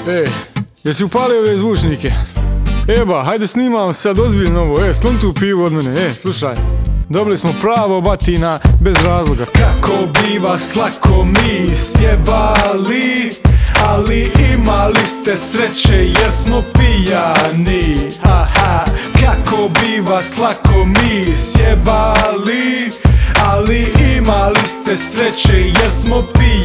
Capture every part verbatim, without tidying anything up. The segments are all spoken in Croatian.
Ej, jesi upalio ove zvučnike? Eba, hajde snimam sad ozbiljno ovo. E, sklon tu pivu od mene, e, slušaj. Dobili smo pravo batina bez razloga. Kako bi vas lako mi sjebali, ali imali ste sreće jer smo pijani. Haha, kako bi vas lako mi sjebali, ali imali ste sreće jer smo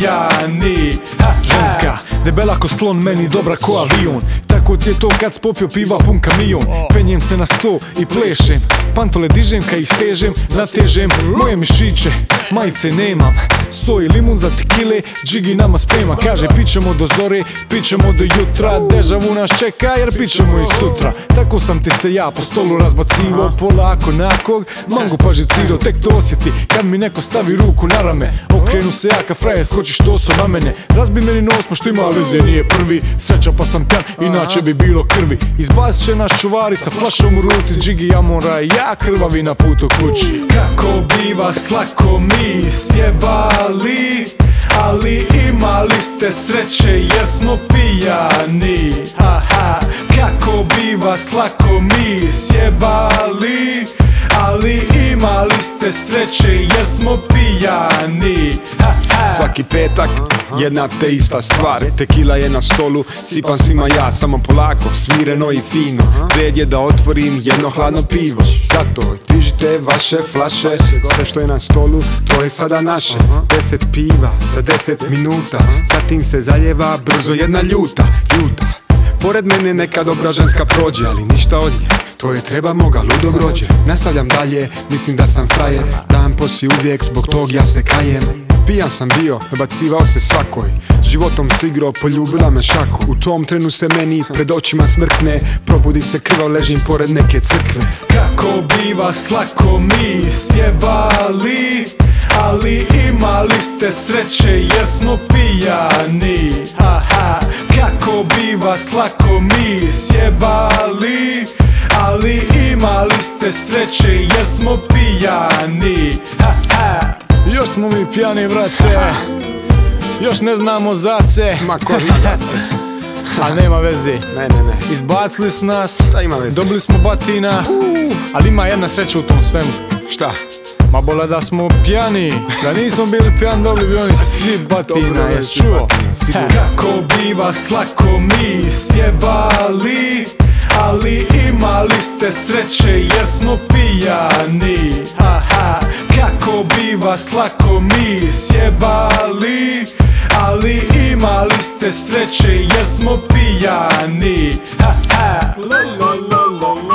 pijani. Ženska, debela ko slon, meni dobra ko avion. Tako ti je to kad spopio piva pun kamion. Penjem se na sto i plešem, pantole dižem ka ih stežem, natežem moje mišiće, majice nemam. Soj limun za tekile, džigi nama sprema. Kaže pićemo do zore, pićemo do jutra. Dežavu nas čeka jer pićemo i sutra. Tako sam ti se ja po stolu razbacivo, polako nakog mangu pažiciro. Tek to osjeti kad mi neko stavi ruku na rame. Okrenu se ja ka frajer, skoči što su na mene. Razbi meni nos, što ima veze, nije prvi. Sreća pa sam pjan, inače bi bilo krvi. Izbacit će nas čuvari sa flašom u ruci. Džigi Amora i ja krvavi na putu kući. Kako bi vas lako mi sjebali, ali imali ste sreće jer smo pijani. Haha, kako bi vas lako mi sjebali, ali imali ste sreće jer smo pijani. Svaki petak jedna te ista stvar. Tekila je na stolu, sipam svima ja, samo polako, smireno i fino. Red je da otvorim jedno hladno pivo. Zato dižite vaše flaše, sve što je na stolu, to je sada naše. Deset piva za deset minuta, zatim se zaljeva brzo jedna ljuta, ljuta. Pored mene neka dobra ženska prođe, ali ništa od nje, to je treba moga ludog rođe. Nastavljam dalje, mislim da sam frajer, dan poslije uvijek, zbog tog ja se kajem. Pijan sam bio, nabacivao se svakoj, životom se igrao, poljubila me šako. U tom trenu se meni pred očima smrkne, probudi se krvav, ležim pored neke crkve. Kako bi vas lako mi sjebali, ali imali ste sreće jer smo pijani. Haha, kako bi vas lako mi sjebali, ali imali ste sreće jer smo pijani. Haha, još smo mi pijani, brate. Još ne znamo za se. Ma ko zna za se. A nema veze. Ne, ne, ne. Izbacili su nas, šta ima veze? Dobili smo batina, ali ima jedna sreća u tom svemu. Šta? Ma bola da smo pijani, da nismo bili pijani, dobili bi oni svi batina, jes čuo? Kako bi vas lako mi sjebali, ali imali ste sreće jer smo pijani. Haha, kako bi vas lako mi sjebali, ali imali ste sreće jer smo pijani. Haha.